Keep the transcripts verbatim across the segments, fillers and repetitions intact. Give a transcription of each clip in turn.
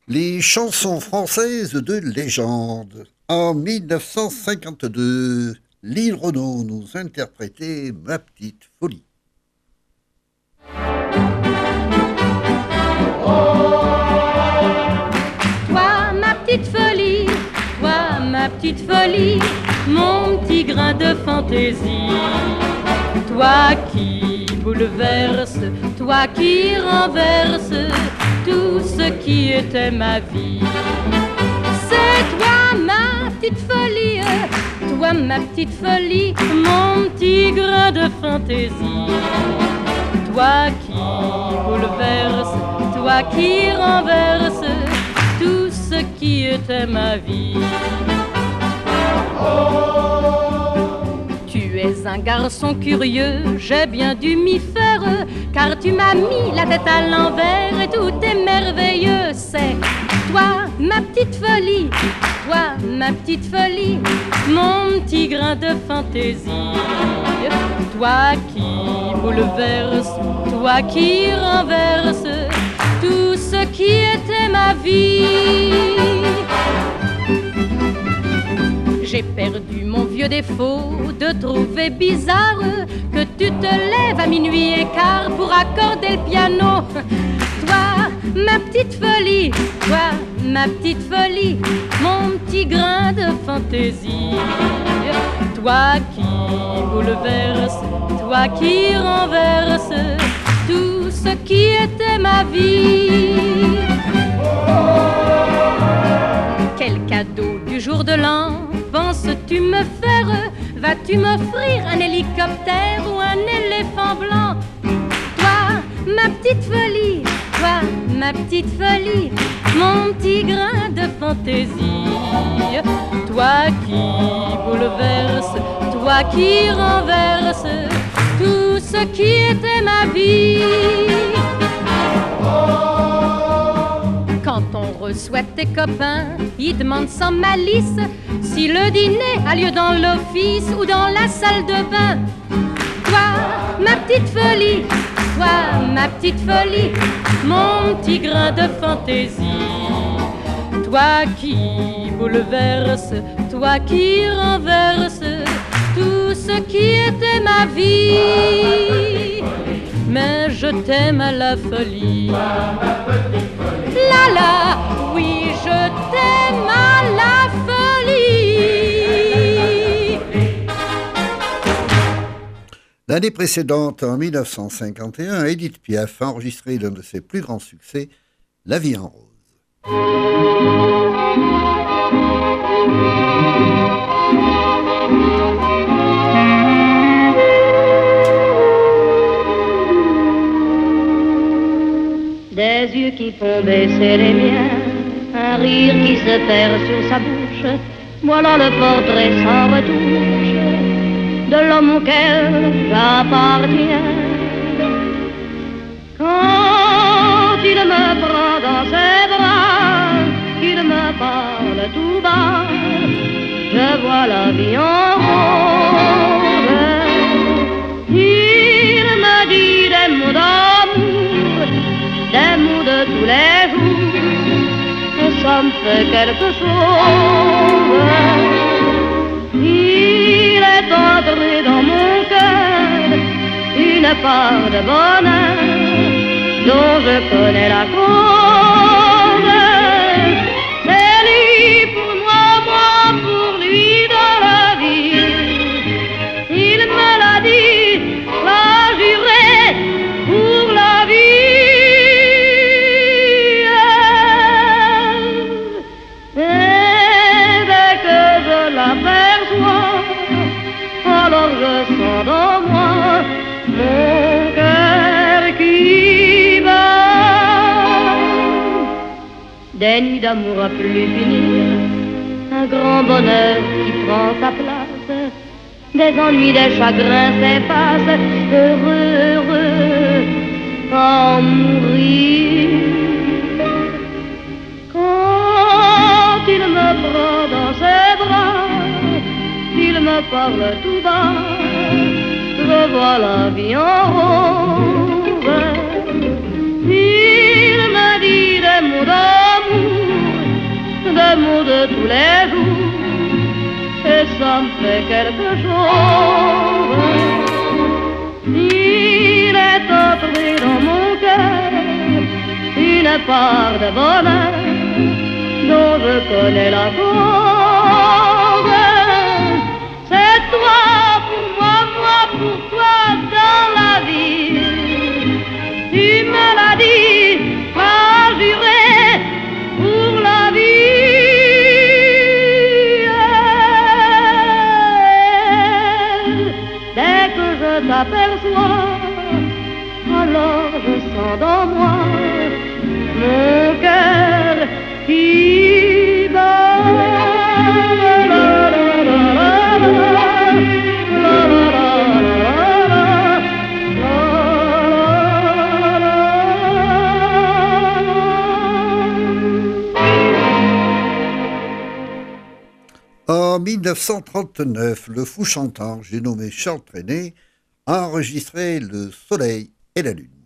Les chansons françaises de légende. En mille neuf cent cinquante-deux, Lyle Renaud nous interprétait Ma petite folie. Toi, ma petite folie, toi, ma petite folie, mon petit grain de fantaisie. Toi qui bouleverse, toi qui renverse tout ce qui était ma vie. C'est toi ma petite folie, toi ma petite folie, mon petit grain de fantaisie. Toi qui bouleverse, toi qui renverse tout ce qui était ma vie. Tu es un garçon curieux, j'ai bien dû m'y faire, car tu m'as mis la tête à l'envers et tout est merveilleux. C'est toi ma petite folie, toi ma petite folie, mon petit grain de fantaisie. Toi qui bouleverse, toi qui renverse tout ce qui était ma vie. J'ai perdu mon vieux défaut de trouver bizarre que tu te lèves à minuit et quart pour accorder le piano. Toi, ma petite folie, toi, ma petite folie, mon petit grain de fantaisie. Toi qui bouleverse, toi qui renverse tout ce qui était ma vie. Quel cadeau du jour de l'an penses-tu me faire? Vas-tu m'offrir un hélicoptère ou un éléphant blanc? Toi, ma petite folie, toi, ma petite folie, mon petit grain de fantaisie. Toi qui bouleverse, toi qui renverse tout ce qui était ma vie. Quand on reçoit tes copains, ils demandent sans malice si le dîner a lieu dans l'office ou dans la salle de bain. Toi, ma petite folie, toi, ma petite folie, mon petit grain de fantaisie. Toi qui bouleverse, toi qui renverse tout ce qui était ma vie. Mais je t'aime à la folie. La la, oui, je t'aime à la folie. L'année précédente, en mille neuf cent cinquante et un, Édith Piaf a enregistré l'un de ses plus grands succès, La vie en rose. Des yeux qui font baisser les miens, un rire qui se perd sur sa bouche, voilà le portrait sans retouche de l'homme auquel j'appartiens. Quand il me prend dans ses bras, qu'il me parle tout bas, je vois la vie en rose. Il me dit des mots d'amour, des mots de tous les jours, et ça me fait quelque chose. Il est entré dans mon cœur une part de bonheur dont je connais la cause. C'est lui pour moi, moi pour lui dans la vie. Il me l'a dit, l'a juré pour la vie. Alors je sens dans moi mon cœur qui bat. Des nuits d'amour à plus finir, un grand bonheur qui prend sa place, des ennuis, des chagrins s'effacent, heureux, heureux, à en mourir. Quand il me prend dans ses bras, il me parle tout bas, je vois la vie en rose. Il me dit des mots d'amour, de tous les jours, et ça me fait quelque chose. Il est entré dans mon cœur une part de bonheur dont je connais la cause. C'est toi pour moi, moi pour toi dans la vie. Tu me l'as dit, m'as juré pour la vie. Dès que je t'aperçois, alors je sens dans moi mon cœur qui bat. En mille neuf cent trente-neuf, le fou chantant, j'ai nommé Charles Trenet, a enregistré Le Soleil et la Lune.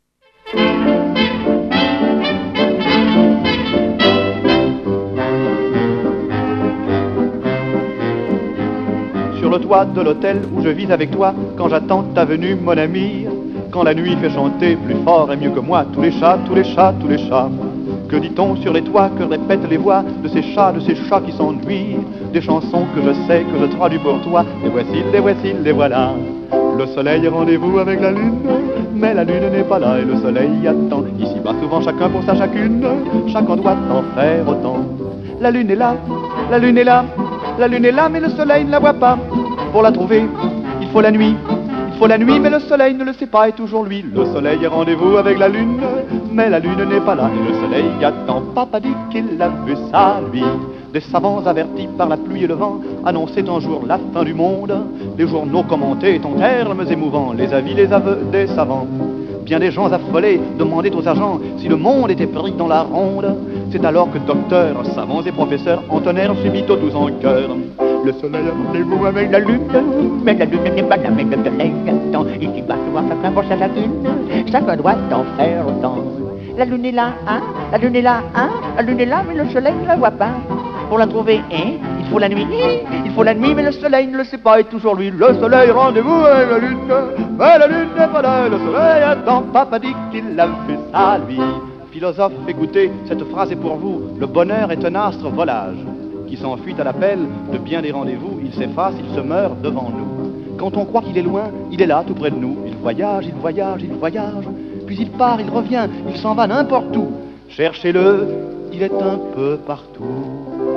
Sur le toit de l'hôtel où je vis avec toi, quand j'attends ta venue, mon ami, quand la nuit fait chanter plus fort et mieux que moi tous les chats, tous les chats, tous les chats. Que dit-on sur les toits, que répètent les voix de ces chats, de ces chats qui s'ennuient, des chansons que je sais, que je traduis pour toi, les voici, les voici, les voilà. Le soleil est rendez-vous avec la lune, mais la lune n'est pas là et le soleil y attend. Ici-bas souvent chacun pour sa chacune, chacun doit en faire autant. La lune est là, la lune est là, la lune est là, mais le soleil ne la voit pas. Pour la trouver, il faut la nuit. Il faut la nuit, mais le soleil ne le sait pas, et toujours lui. Le soleil est rendez-vous avec la lune, mais la lune n'est pas là, et le soleil attend. Papa dit qu'il a vu ça, lui. Des savants avertis par la pluie et le vent annonçaient un jour la fin du monde. Les journaux commentaient en termes émouvants les avis, les aveux des savants. Bien des gens affolés demandaient aux agents si le monde était pris dans la ronde. C'est alors que docteurs, savants et professeurs entonnèrent subito tous en chœur. Le soleil a rendez-vous avec la lune, mais la lune n'est pas là, mais le soleil attend. Ici-bas, souvent chacun pour sa lagune, chacun doit en faire autant. La lune est là, hein, la lune est là, hein, la lune est là, mais le soleil ne la voit pas. Pour la trouver, hein, il faut la nuit, il faut la nuit, mais le soleil ne le sait pas, et toujours lui. Le soleil rendez-vous avec la lune, mais la lune n'est pas là, le soleil attend. Papa dit qu'il a fait ça, lui. Philosophe, écoutez, cette phrase est pour vous. Le bonheur est un astre volage qui s'enfuit à l'appel de bien des rendez-vous. Il s'efface, il se meurt devant nous. Quand on croit qu'il est loin, il est là, tout près de nous. Il voyage, il voyage, il voyage, puis il part, il revient, il s'en va n'importe où. Cherchez-le, il est un peu partout.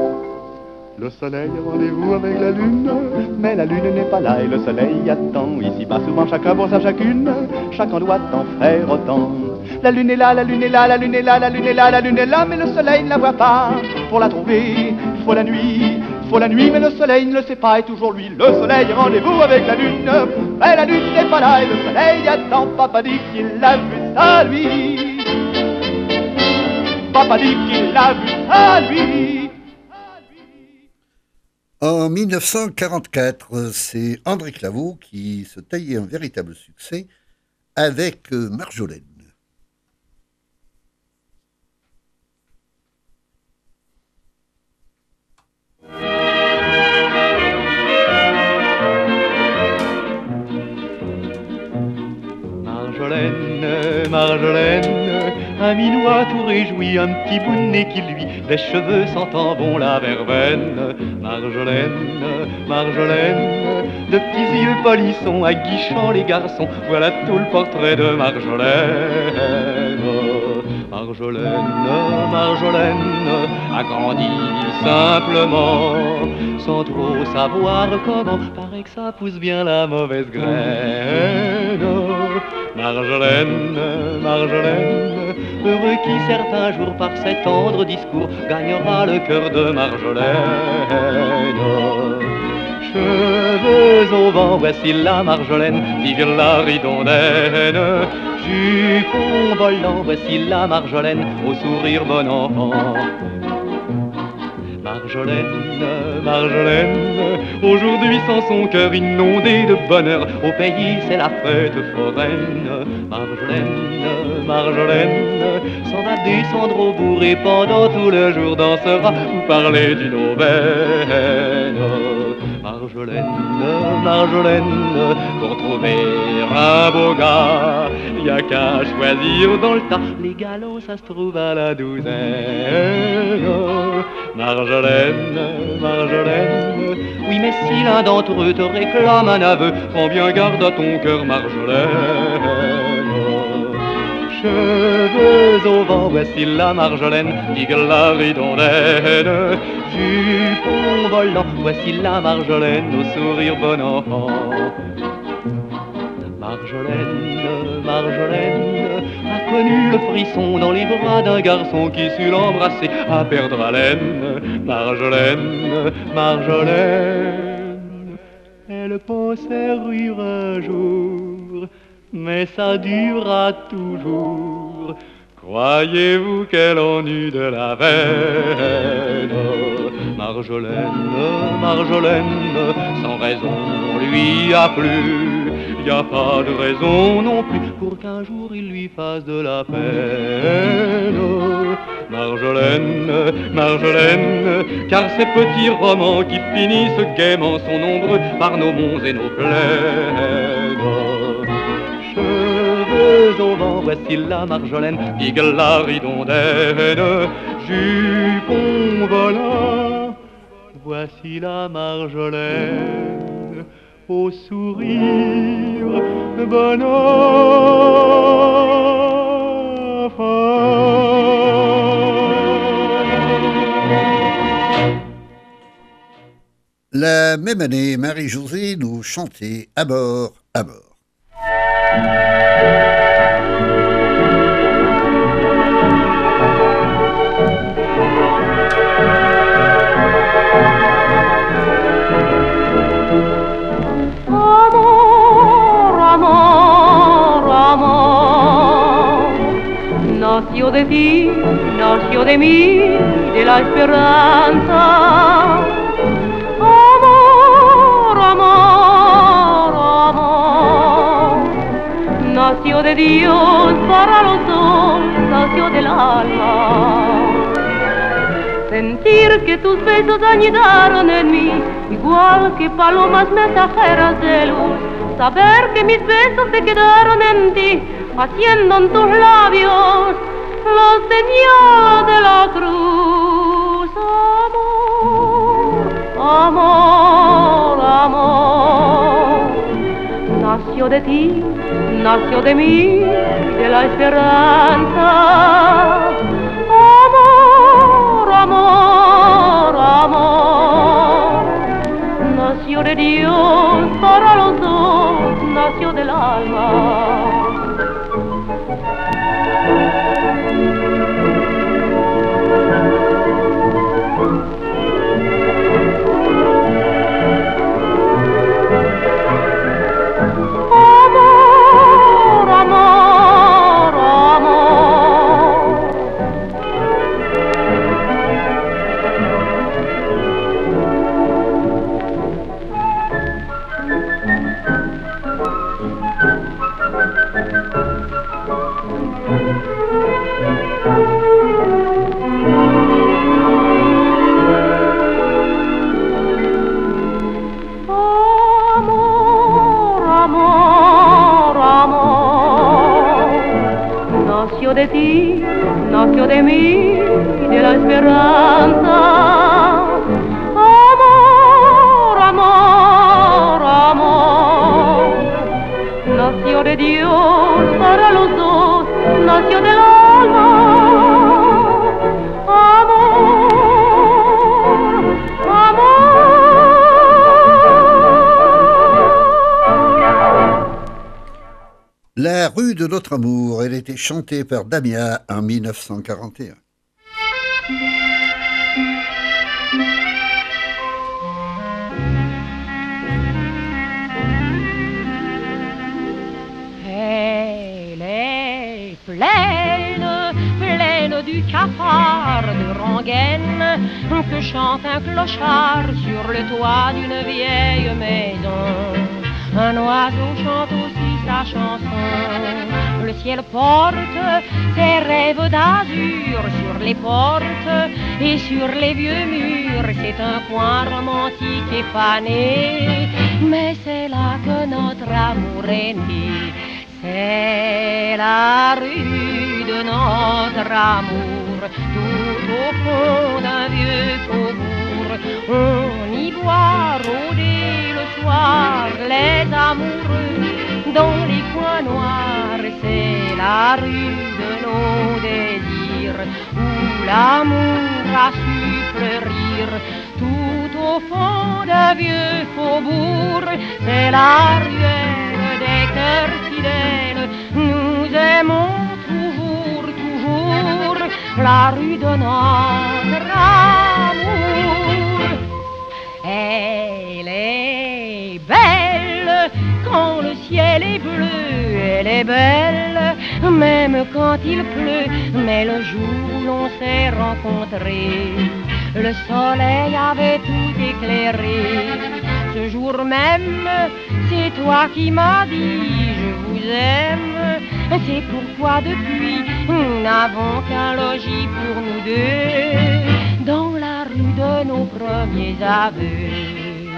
Le soleil a rendez-vous avec la lune, mais la lune n'est pas là et le soleil attend. Ici-bas souvent chacun pour sa chacune, chacun doit en faire autant. La lune est là, la lune est là, la lune est là, la lune est là, la lune est là, mais le soleil ne la voit pas. Pour la trouver, il faut la nuit, il faut la nuit, mais le soleil ne le sait pas, et toujours lui. Le soleil a rendez-vous avec la lune, mais la lune n'est pas là et le soleil attend. Papa dit qu'il a vu ça, lui. Papa dit qu'il a vu ça, lui. En mille neuf cent quarante-quatre, c'est André Claveau qui se taillait un véritable succès avec Marjolaine. Marjolaine, Marjolaine, un minois tout réjoui, un petit bout de nez qui lui, des cheveux sentant bon la verveine. Marjolaine, Marjolaine, de petits yeux polissons, aguichant les garçons, voilà tout le portrait de Marjolaine. Marjolaine, Marjolaine, a grandi simplement, sans trop savoir comment, paraît que ça pousse bien la mauvaise graine. Marjolaine, Marjolaine, heureux qui certains jours par ses tendres discours gagnera le cœur de Marjolaine. Cheveux au vent, voici la Marjolaine, vive la ridondaine. Jupon volant, voici la Marjolaine, au sourire bon enfant. Marjolaine, Marjolaine, aujourd'hui sans son cœur inondé de bonheur, au pays c'est la fête foraine. Marjolaine, Marjolaine, s'en va descendre au bourg et pendant tout le jour dansera ou parler d'une aubaine. Marjolaine, Marjolaine, pour trouver un beau gars, y a qu'à choisir dans le tas, les galops ça se trouve à la douzaine. Marjolaine, Marjolaine, oui mais si l'un d'entre eux te réclame un aveu, prends bien garde à ton cœur, Marjolaine. Cheveux au vent, voici la Marjolaine, digue la ridondaine. Jupon volant, voici la Marjolaine, au sourire bon enfant. Marjolaine, Marjolaine, a connu le frisson dans les bras d'un garçon qui sut l'embrasser à perdre haleine. Marjolaine, Marjolaine, elle pensait rire un jour, mais ça durera toujours. Croyez-vous qu'elle en eut de la veine? Marjolaine, Marjolaine, sans raison on lui a plu. Y a pas de raison non plus pour qu'un jour il lui fasse de la peine. Marjolaine, Marjolaine, car ces petits romans qui finissent gaiement sont nombreux par nos monts et nos plaines. Cheveux au vent, voici la Marjolaine, digue la ridondaine. Jupon volant, voici la Marjolaine, au sourire bon enfant. La même année, Marie-Josée nous chantait à bord, à bord. Nació de ti, nació de mí, de la esperanza. Amor, amor, amor. Nació de Dios para los dos, nació del alma. Sentir que tus besos anidaron en mí, igual que palomas mensajeras de luz. Saber que mis besos se quedaron en ti, haciendo en tus labios la señal de la cruz. Amor, amor, amor. Nació de ti, nació de mí, de la esperanza. Amor, amor, amor. Nació de Dios para los dos, nació del alma. De ti, nació de mí, de la esperanza. Amor, amor, amor. Nació de Dios para los dos, nació del alma. Amor, amor. La rue de notre amour, elle était chantée par Damia en mille neuf cent quarante et un. Elle est pleine, pleine du cafard de rengaine, que chante un clochard sur le toit d'une vieille maison. Un oiseau chante aussi sa chanson. Le ciel porte ses rêves d'azur sur les portes et sur les vieux murs. C'est un coin romantique et fané, mais c'est là que notre amour est né. C'est la rue de notre amour, tout au fond d'un vieux faubourg. On y voit rôder le soir les amoureux dans les coins noirs. C'est la rue de nos désirs où l'amour a su fleurir. Tout au fond d'un vieux faubourg, c'est la ruelle des cœurs fidèles. Nous aimons toujours, toujours la rue de notre amour. Elle est belle quand le ciel est bleu, elle est belle même quand il pleut, mais le jour où l'on s'est rencontrés, le soleil avait tout éclairé. Ce jour même, c'est toi qui m'as dit je vous aime. C'est pourquoi depuis, nous n'avons qu'un logis pour nous deux dans la rue de nos premiers aveux.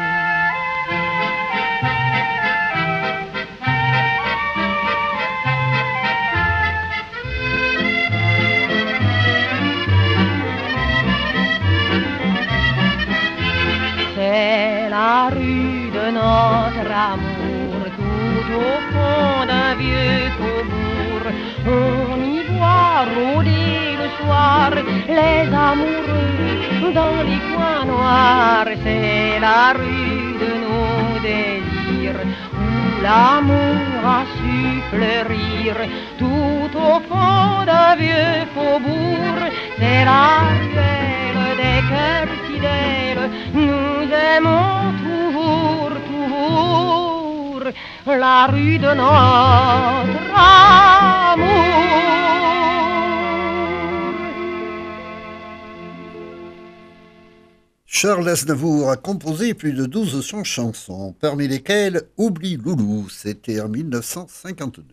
C'est la rue de notre amour, tout au fond d'un vieux faubourg. On y voit rôder le soir les amoureux dans les coins noirs. C'est la rue de nos désirs où l'amour a su fleurir. Tout au fond d'un vieux faubourg, c'est la ruelle des cœurs fidèles. Nous aimons toujours, toujours la rue de notre amour. Charles Aznavour a composé plus de douze cents chansons, parmi lesquelles Oublie Loulou, c'était en mille neuf cent cinquante-deux.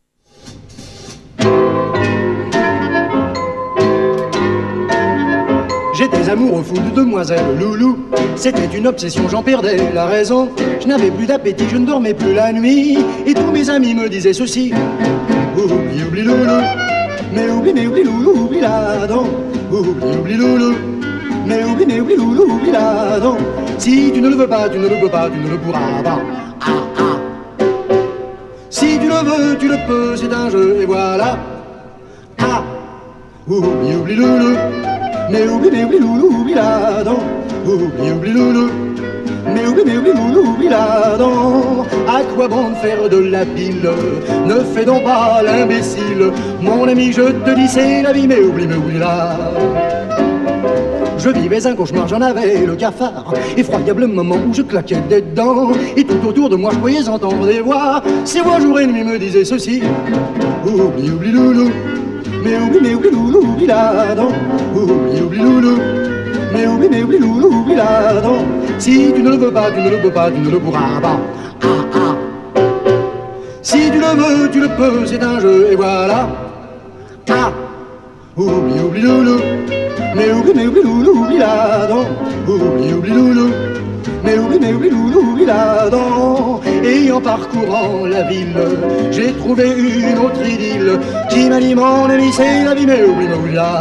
J'étais amoureux fou de demoiselle Loulou. C'était une obsession, j'en perdais la raison. Je n'avais plus d'appétit, je ne dormais plus la nuit. Et tous mes amis me disaient ceci: oublie, oublie Loulou. Mais oublie, mais oublie Loulou, oublie la dent. Oublie, oublie Loulou. Mais oublie, mais oublie Loulou, oublie la dent. Si tu ne le veux pas, tu ne le peux pas, tu ne le pourras pas. Ah, ah. Si tu le veux, tu le peux, c'est un jeu, et voilà. Ah, oublie, oublie Loulou. Mais oublie, mais oublie Loulou, oublie la dent. Oublie, oublie Loulou. Mais oublie, mais oublie Loulou, oublie la dent. À quoi bon de faire de la pile? Ne fais donc pas l'imbécile. Mon ami, je te dis, c'est la vie, mais oublie, mais oublie la. Je vivais un cauchemar, j'en avais le cafard. Effroyable moment où je claquais des dents. Et tout autour de moi, je croyais entendre des voix. Ces voix jour et nuit me disaient ceci: oublie, oublie Loulou. Mais oublie, mais oublie Loulou, oublie la dent. Oublie, oublie Loulou. Mais oublie, mais oublie Loulou, oublie la dent. Si tu ne le veux pas, tu ne le peux pas, tu ne le pourras pas. Ah, ah. Si tu le veux, tu le peux, c'est un jeu, et voilà. Ah, oublie, oublie Loulou. Mais oublie, mais oublie Loulou, oublie la dent. Oublie, oublie Loulou. Mais oublie, mais oublie Loulou, oublie la dent. Et en parcourant la ville, j'ai trouvé une autre idylle qui m'a dit: mon ami, c'est la vie, mais oublie, mais oublie la.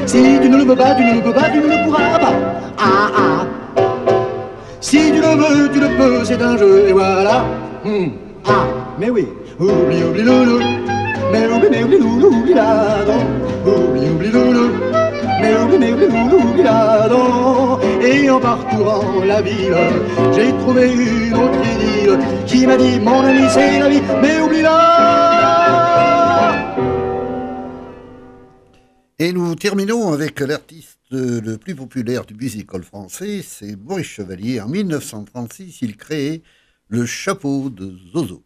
Si tu ne le veux pas, tu ne le peux pas, tu ne le pourras pas. Ah ah. Si tu le veux, tu le peux, c'est un jeu, et voilà. Hum. Ah, mais oui. Oublie, oublie, loulou. Mais oublie, mais oublie, loulou, oublie là, non. Oublie, oublie, loulou. Mais oublie, mais oublie, loulou, oublie là, non. Et en parcourant la ville, j'ai trouvé une autre idylle qui m'a dit, mon ami, c'est la vie, mais oublie là. Et nous terminons avec l'artiste le plus populaire du musical français, c'est Maurice Chevalier. En mille neuf cent trente-six, il crée le chapeau de Zozo.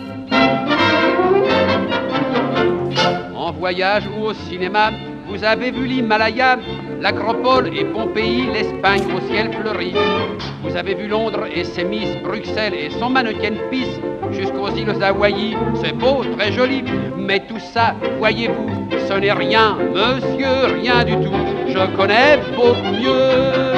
En voyage ou au cinéma, vous avez vu l'Himalaya, l'Acropole et Pompéi, l'Espagne au ciel fleuri. Vous avez vu Londres et ses Miss, Bruxelles et son mannequin pisse, jusqu'aux îles Hawaï. C'est beau, très joli, mais tout ça, voyez-vous, ce n'est rien, monsieur, rien du tout. Je connais beaucoup mieux.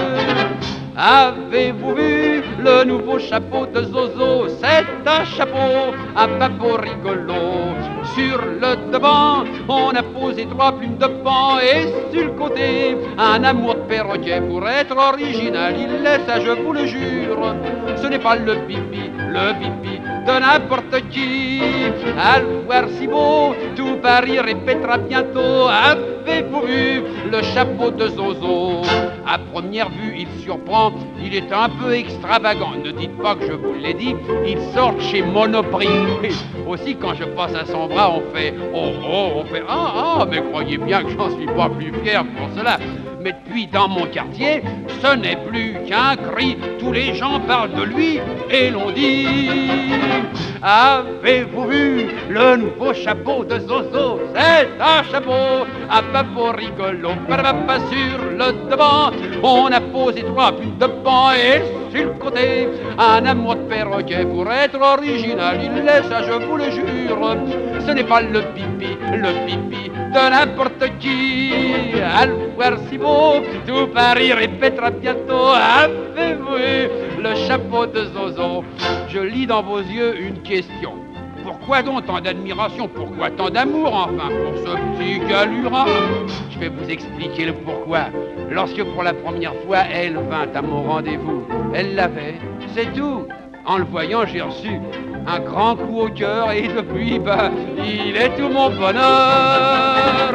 Avez-vous vu le nouveau chapeau de Zozo? C'est un chapeau, un papot rigolo. Sur le devant, on a posé trois plumes de pan et sur le côté, un amour de perroquet. Pour être original, il laisse, ça je vous le jure. Ce n'est pas le pipi, le pipi de n'importe qui. À le voir si beau, tout Paris répétera bientôt. Avez-vous vu le chapeau de Zozo? À première vue, il surprend, il est un peu extravagant. Ne dites pas que je vous l'ai dit, il sort chez Monoprix. Et aussi, quand je passe à son bras, on fait oh oh, on fait ah ah, mais croyez bien que j'en suis pas plus fier pour cela. Mais depuis dans mon quartier, ce n'est plus qu'un cri. Tous les gens parlent de lui et l'on dit: avez-vous vu le nouveau chapeau de Zozo? C'est un chapeau, un papot rigolo. Pas sur le devant, on a posé trois plumes de pan et sur le côté, un amour de perroquet. Pour être original, il laisse, ça je vous le jure. Ce n'est pas le pipi, le pipi de n'importe qui. À le voir si beau, tout Paris répétera bientôt: avez-vous vu le chapeau de Zozo? Je lis dans vos yeux une question. Pourquoi donc tant d'admiration? Pourquoi tant d'amour, enfin, pour ce petit galurin? Je vais vous expliquer le pourquoi. Lorsque pour la première fois, elle vint à mon rendez-vous, elle l'avait, c'est tout. En le voyant, j'ai reçu un grand coup au cœur et depuis, bah, il est tout mon bonheur.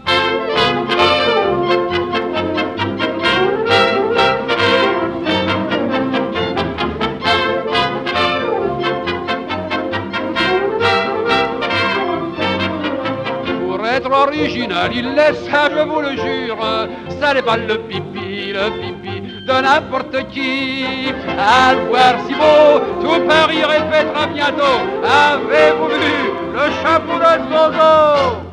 Original, il laisse, ça je vous le jure, ça n'est pas le pipi, le pipi de n'importe qui. À le voir si beau, tout Paris répétera bientôt: avez-vous vu le chapeau de Zozo?